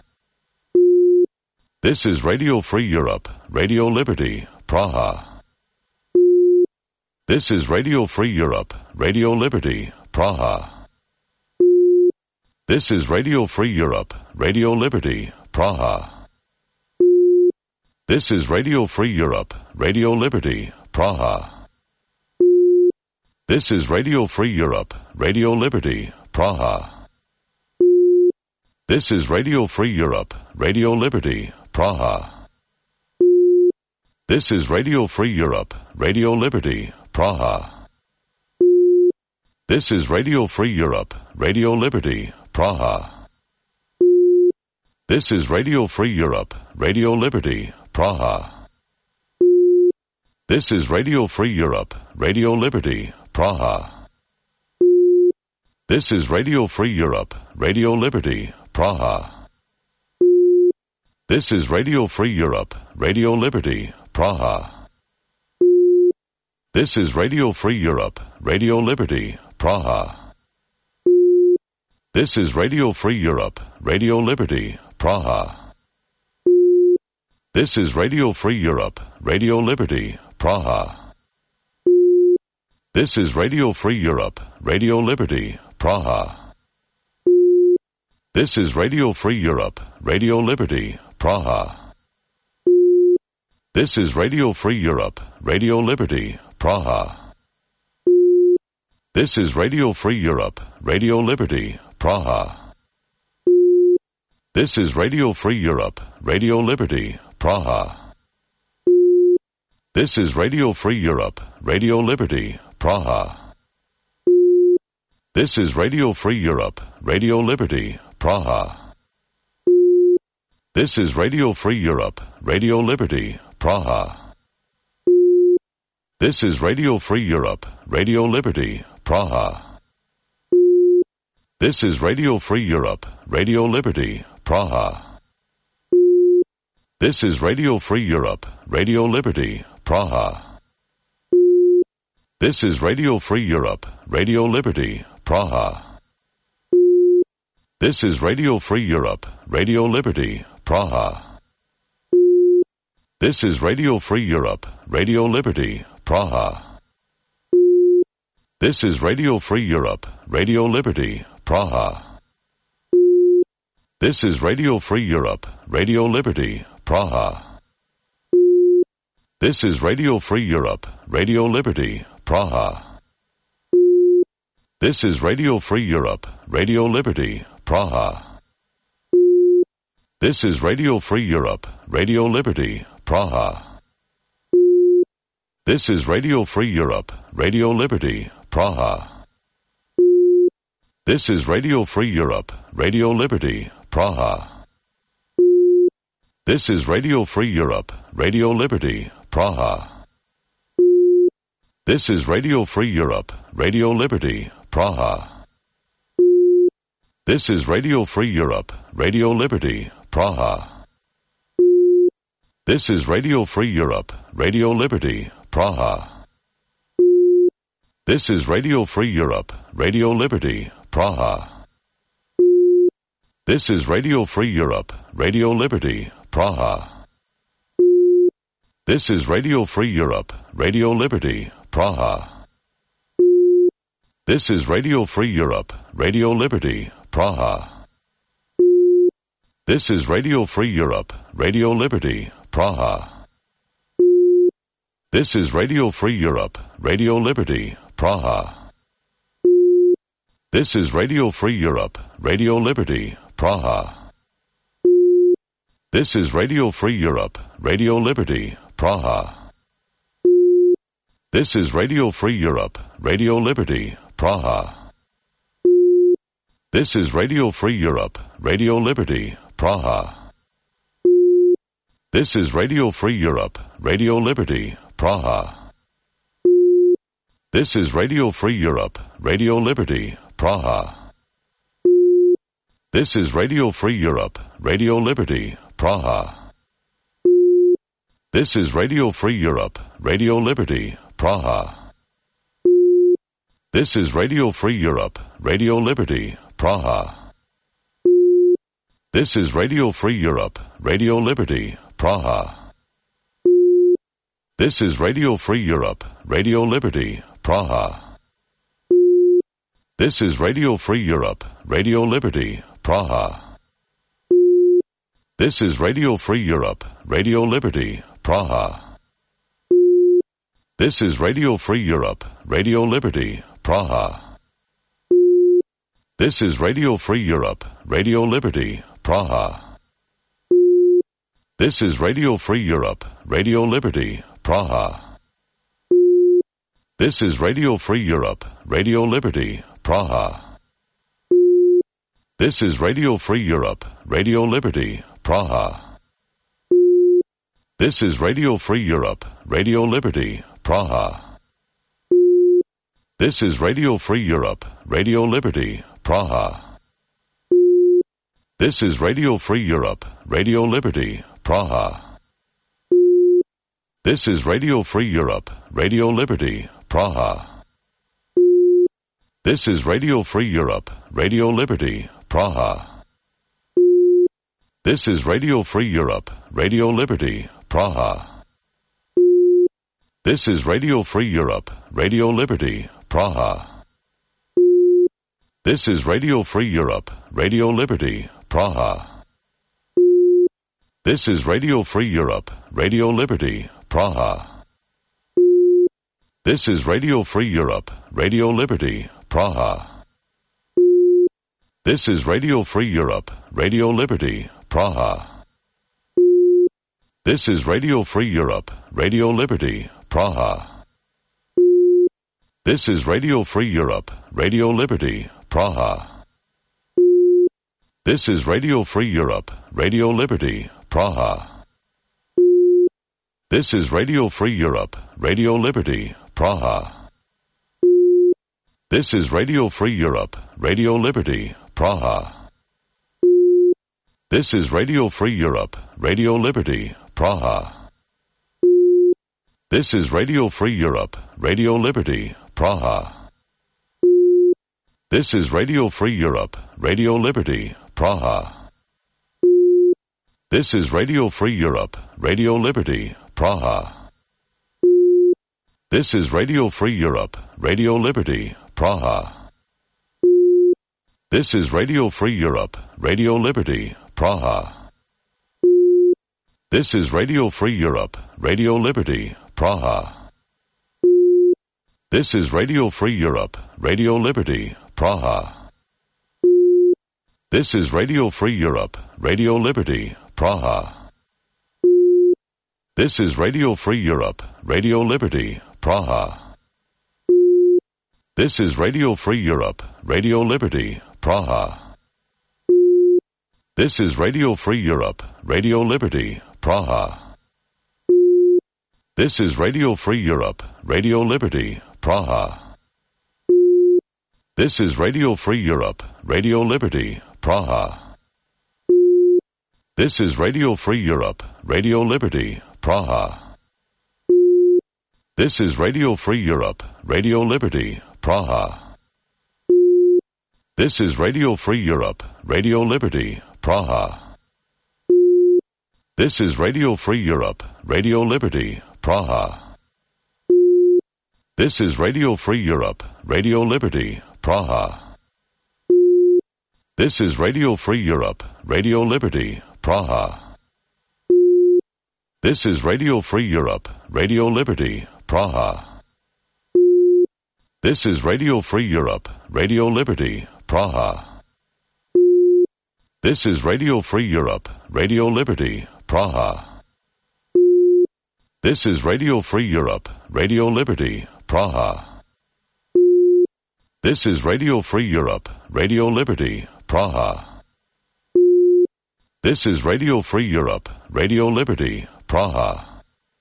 This is Radio Free Europe, Radio Liberty, Praha. This is Radio Free Europe, Radio Liberty, Praha. This is Radio Free Europe, Radio Liberty, Praha. This is Radio Free Europe, Radio Liberty, Praha. This is Radio Free Europe, Radio Liberty, Praha. This is Radio Free Europe, Radio Liberty, Praha. This is Radio Free Europe, Radio Liberty, Praha. This is Radio Free Europe, Radio Liberty, Praha. This is Radio Free Europe, Radio Liberty, Praha. This is Radio Free Europe, Radio Liberty, Praha. This is Radio Free Europe, Radio Liberty, Praha. This is Radio Free Europe, Radio Liberty, Praha. This is Radio Free Europe, Radio Liberty, Praha. This is Radio Free Europe, Radio Liberty, Praha. This is Radio Free Europe, Radio Liberty, Praha. This is Radio Free Europe, Radio Liberty, Praha. This is Radio Free Europe, Radio Liberty, Praha. This is Radio Free Europe, Radio Liberty, Praha. This is Radio Free Europe, Radio Liberty, Praha. This is Radio Free Europe, Radio Liberty, Praha. This is Radio Free Europe, Radio Liberty, Praha. This is Radio Free Europe, Radio Liberty, Praha. This is Radio Free Europe, Radio Liberty, Praha. This is Radio Free Europe, Radio Liberty, Praha. This is Radio Free Europe, Radio Liberty, Praha. This is Radio Free Europe, Radio Liberty, Praha. This is Radio Free Europe, Radio Liberty, Praha. This is Radio Free Europe, Radio Liberty, Praha. This is Radio Free Europe, Radio Liberty, Praha. This is Radio Free Europe, Radio Liberty, Praha. This is Radio Free Europe, Radio Liberty, Praha. This is Radio Free Europe, Radio Liberty, Praha. This is Radio Free Europe, Radio Liberty, Praha. This is Radio Free Europe, Radio Liberty, Praha. This is Radio Free Europe, Radio Liberty, Praha. This is Radio Free Europe, Radio Liberty, Praha. This is Radio Free Europe, Radio Liberty, Praha. This is Radio Free Europe, Radio Liberty, Praha. This is Radio Free Europe, Radio Liberty, Praha. This is Radio Free Europe, Radio Liberty, Praha. This is Radio Free Europe, Radio Liberty, Praha. This is Radio Free Europe, Radio Liberty, Praha. This is Radio Free Europe, Radio Liberty, Praha. This is Radio Free Europe, Radio Liberty, Praha. This is Radio Free Europe, Radio Liberty, Praha. This is Radio Free Europe, Radio Liberty, Praha. This is Radio Free Europe, Radio Liberty, Praha. This is Radio Free Europe, Radio Liberty, Praha. This is Radio Free Europe, Radio Liberty, Praha. This is Radio Free Europe, Radio Liberty, Praha. This is Radio Free Europe, Radio Liberty, Praha. This is Radio Free Europe, Radio Liberty, Praha. This is Radio Free Europe, Radio Liberty, Praha. This is Radio Free Europe, Radio Liberty, Praha. This is Radio Free Europe, Radio Liberty, Praha. This is Radio Free Europe, Radio Liberty, Praha. This is Radio Free Europe, Radio Liberty, Praha. This is Radio Free Europe, Radio Liberty, Praha. This is Radio Free Europe, Radio Liberty, Praha. This is Radio Free Europe, Radio Liberty, Praha. This is Radio Free Europe, Radio Liberty, Praha. This is Radio Free Europe, Radio Liberty, Praha. This is Radio Free Europe, Radio Liberty, Praha. This is Radio Free Europe, Radio Liberty, Praha. This is Radio Free Europe, Radio Liberty, Praha. This is Radio Free Europe, Radio Liberty, Praha. This is Radio Free Europe, Radio Liberty, Praha. This is Radio Free Europe, Radio Liberty, Praha. This is Radio Free Europe, Radio Liberty, Praha. This is Radio Free Europe, Radio Liberty, Praha. This is Radio Free Europe, Radio Liberty, Praha. This is Radio Free Europe, Radio Liberty, Praha. This is Radio Free Europe, Radio Liberty, Praha. This is Radio Free Europe, Radio Liberty, Praha. This is Radio Free Europe, Radio Liberty, Praha. This is Radio Free Europe, Radio Liberty, Praha. This is Radio Free Europe, Radio Liberty, Praha. This is Radio Free Europe, Radio Liberty, Praha. This is Radio Free Europe, Radio Liberty, Praha. This is Radio Free Europe, Radio Liberty, Praha. This is Radio Free Europe, Radio Liberty, Praha. This is Radio Free Europe, Radio Liberty, Praha. This is Radio Free Europe, Radio Liberty, Praha. This is Radio Free Europe, Radio Liberty, Praha. This is Radio Free Europe, Radio Liberty, Praha. This is Radio Free Europe, Radio Liberty, Praha. This is Radio Free Europe, Radio Liberty, Praha. This is Radio Free Europe, Radio Liberty, Praha. This is Radio Free Europe, Radio Liberty, Praha. This is Radio Free Europe, Radio Liberty, Praha. This is Radio Free Europe, Radio Liberty, Praha. This is Radio Free Europe, Radio Liberty, Praha. This is Radio Free Europe, Radio Liberty, Praha. This is Radio Free Europe, Radio Liberty, Praha. This is Radio Free Europe, Radio Liberty, Praha. This is Radio Free Europe, Radio Liberty, Praha. This is Radio Free Europe, Radio Liberty, Praha. This is Radio Free Europe, Radio Liberty, Praha. This is Radio Free Europe, Radio Liberty, Praha. This is Radio Free Europe, Radio Liberty, Praha. This is Radio Free Europe, Radio Liberty, Praha. This is Radio Free Europe, Radio Liberty, Praha. This is Radio Free Europe, Radio Liberty, Praha. This is Radio Free Europe, Radio Liberty, Praha. This is Radio Free Europe, Radio Liberty, Praha. This is Radio Free Europe, Radio Liberty, Praha.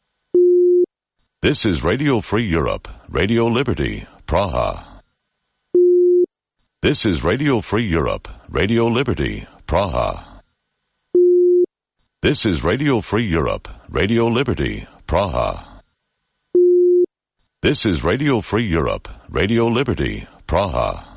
This is Radio Free Europe, Radio Liberty, Praha. This is Radio Free Europe, Radio Liberty, Praha. This is Radio Free Europe, Radio Liberty, Praha. This is Radio Free Europe, Radio Liberty, Praha.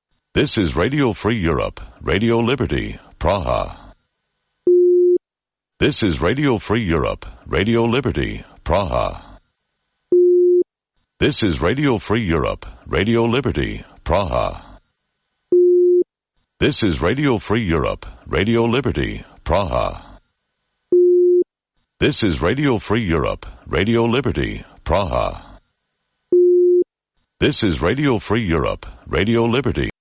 This is Radio Free Europe, Radio Liberty, Praha. This is Radio Free Europe, Radio Liberty, Praha. This is Radio Free Europe, Radio Liberty, Praha. This is Radio Free Europe, Radio Liberty, Praha. This is Radio Free Europe, Radio Liberty, Praha. This is Radio Free Europe, Radio Liberty.